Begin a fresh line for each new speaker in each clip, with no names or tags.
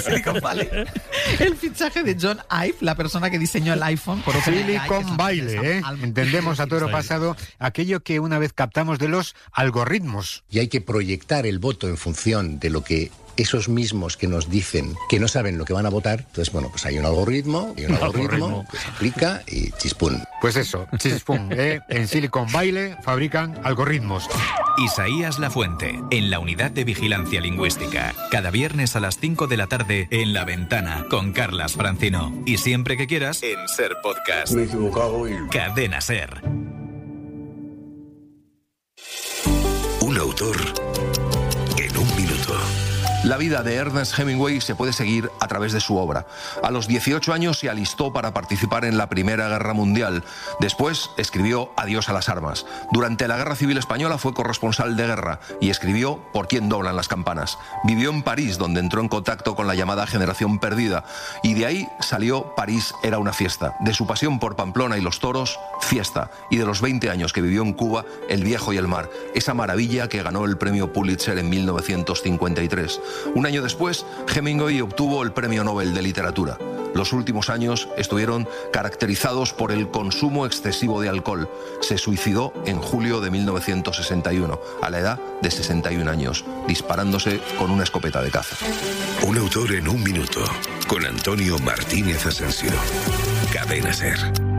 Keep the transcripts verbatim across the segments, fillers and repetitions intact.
Silicon Valley. El fichaje de John Ive, la persona que diseñó el iPhone. Por
Silicon Valley, ¿eh? Entendemos a toro pasado aquello que una vez captamos de los algoritmos.
Y hay que proyectar el voto en función de lo que esos mismos que nos dicen que no saben lo que van a votar. Entonces, bueno, pues hay un algoritmo y un algoritmo que se aplica y chispún.
Pues eso, chispún, ¿eh? En Silicon Valley fabrican algoritmos.
Isaías Lafuente, en la Unidad de Vigilancia Lingüística. Cada viernes a las cinco de la tarde en La Ventana con Carlas Francino. Y siempre que quieras en Ser Podcast.
Me he equivocado y...
Cadena Ser.
Un autor en un minuto.
La vida de Ernest Hemingway se puede seguir a través de su obra. A los dieciocho años se alistó para participar en la Primera Guerra Mundial. Después escribió Adiós a las armas. Durante la Guerra Civil Española fue corresponsal de guerra y escribió Por quién doblan las campanas. Vivió en París, donde entró en contacto con la llamada generación perdida. Y de ahí salió París era una fiesta. De su pasión por Pamplona y los toros, fiesta. Y de los veinte años que vivió en Cuba, El viejo y el mar. Esa maravilla que ganó el premio Pulitzer en mil novecientos cincuenta y tres. Un año después, Hemingway obtuvo el Premio Nobel de Literatura. Los últimos años estuvieron caracterizados por el consumo excesivo de alcohol. Se suicidó en julio de mil novecientos sesenta y uno, a la edad de sesenta y un años, disparándose con una escopeta de caza.
Un autor en un minuto, con Antonio Martínez Asensio. Cadena Ser.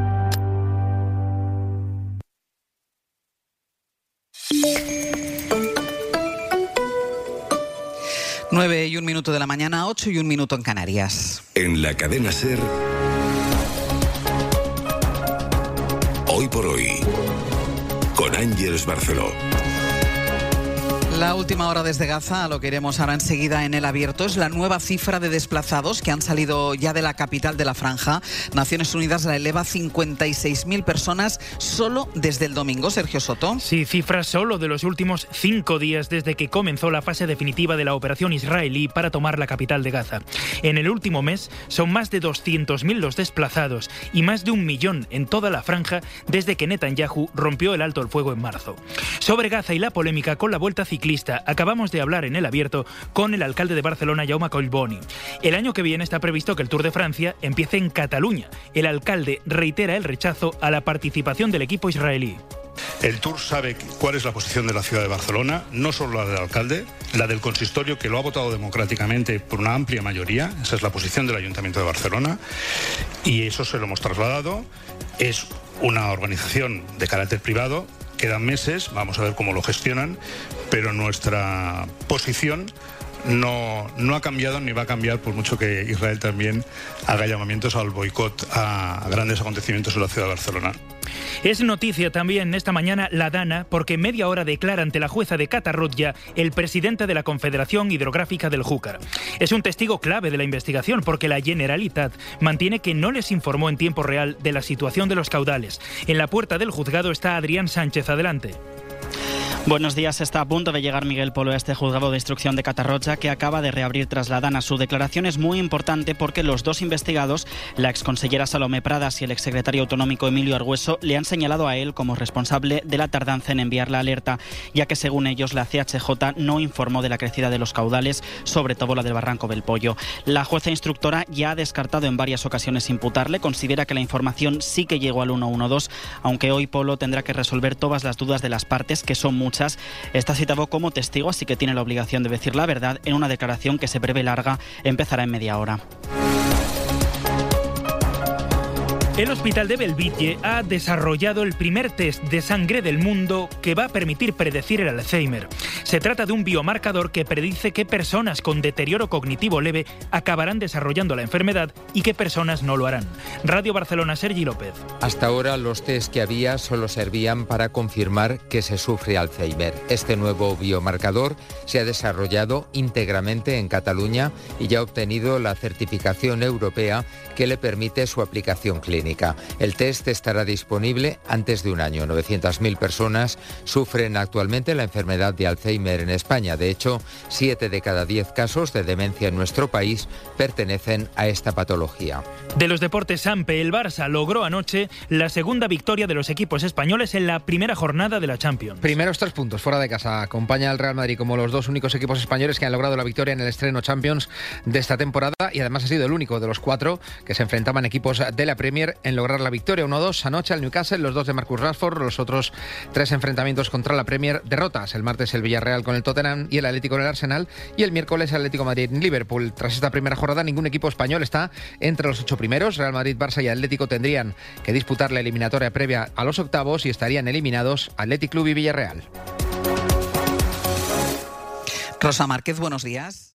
Nueve y un minuto de la mañana, ocho y un minuto en Canarias.
En la Cadena Ser, Hoy por Hoy, con Ángeles Barceló.
La última hora desde Gaza, a lo que iremos ahora enseguida en El Abierto, es la nueva cifra de desplazados que han salido ya de la capital de la franja. Naciones Unidas la eleva a cincuenta y seis mil personas solo desde el domingo. Sergio Soto.
Sí, cifras solo de los últimos cinco días desde que comenzó la fase definitiva de la operación israelí para tomar la capital de Gaza. En el último mes son más de doscientos mil los desplazados y más de un millón en toda la franja desde que Netanyahu rompió el alto el fuego en marzo. Sobre Gaza y la polémica con la vuelta ciclista, acabamos de hablar en El Abierto con el alcalde de Barcelona, Jaume Collboni. El año que viene está previsto que el Tour de Francia empiece en Cataluña. El alcalde reitera el rechazo a la participación del equipo israelí.
El Tour sabe cuál es la posición de la ciudad de Barcelona, no solo la del alcalde, la del consistorio que lo ha votado democráticamente por una amplia mayoría. Esa es la posición del Ayuntamiento de Barcelona y eso se lo hemos trasladado. Es una organización de carácter privado. Quedan meses, vamos a ver cómo lo gestionan, pero nuestra posición no, no ha cambiado ni va a cambiar, por mucho que Israel también haga llamamientos al boicot a grandes acontecimientos en la ciudad de Barcelona.
Es noticia también esta mañana la Dana porque media hora declara ante la jueza de Catarroja el presidente de la Confederación Hidrográfica del Júcar. Es un testigo clave de la investigación porque la Generalitat mantiene que no les informó en tiempo real de la situación de los caudales. En la puerta del juzgado está Adrián Sánchez. Adelante.
Buenos días. Está a punto de llegar Miguel Polo a este juzgado de instrucción de Catarroja que acaba de reabrir tras la Dana. Su declaración es muy importante porque los dos investigados, la exconsellera Salomé Pradas y el exsecretario autonómico Emilio Argüeso, le han señalado a él como responsable de la tardanza en enviar la alerta, ya que según ellos la C H J no informó de la crecida de los caudales, sobre todo la del Barranco del Pollo. La jueza instructora ya ha descartado en varias ocasiones imputarle, considera que la información sí que llegó al ciento doce, aunque hoy Polo tendrá que resolver todas las dudas de las partes, que son muchas. Está citado como testigo, así que tiene la obligación de decir la verdad en una declaración que se prevé larga, empezará en media hora.
El Hospital de Bellvitge ha desarrollado el primer test de sangre del mundo que va a permitir predecir el Alzheimer. Se trata de un biomarcador que predice qué personas con deterioro cognitivo leve acabarán desarrollando la enfermedad y qué personas no lo harán. Radio Barcelona, Sergi López.
Hasta ahora los test que había solo servían para confirmar que se sufre Alzheimer. Este nuevo biomarcador se ha desarrollado íntegramente en Cataluña y ya ha obtenido la certificación europea que le permite su aplicación clínica. clínica. El test estará disponible antes de un año. novecientas mil personas sufren actualmente la enfermedad de Alzheimer en España. De hecho, siete de cada diez casos de demencia en nuestro país pertenecen a esta patología.
De los deportes, Sampe, el Barça logró anoche la segunda victoria de los equipos españoles en la primera jornada de la Champions.
Primeros tres puntos fuera de casa. Acompaña al Real Madrid como los dos únicos equipos españoles que han logrado la victoria en el estreno Champions de esta temporada, y además ha sido el único de los cuatro que se enfrentaban equipos de la Premier en lograr la victoria. uno dos anoche al Newcastle, los dos de Marcus Rashford. Los otros tres enfrentamientos contra la Premier, derrotas. El martes el Villarreal con el Tottenham y el Atlético con el Arsenal, y el miércoles el Atlético Madrid-Liverpool. Tras esta primera jornada, ningún equipo español está entre los ocho primeros. Real Madrid, Barça y Atlético tendrían que disputar la eliminatoria previa a los octavos y estarían eliminados Athletic Club y Villarreal.
Rosa Márquez, buenos días.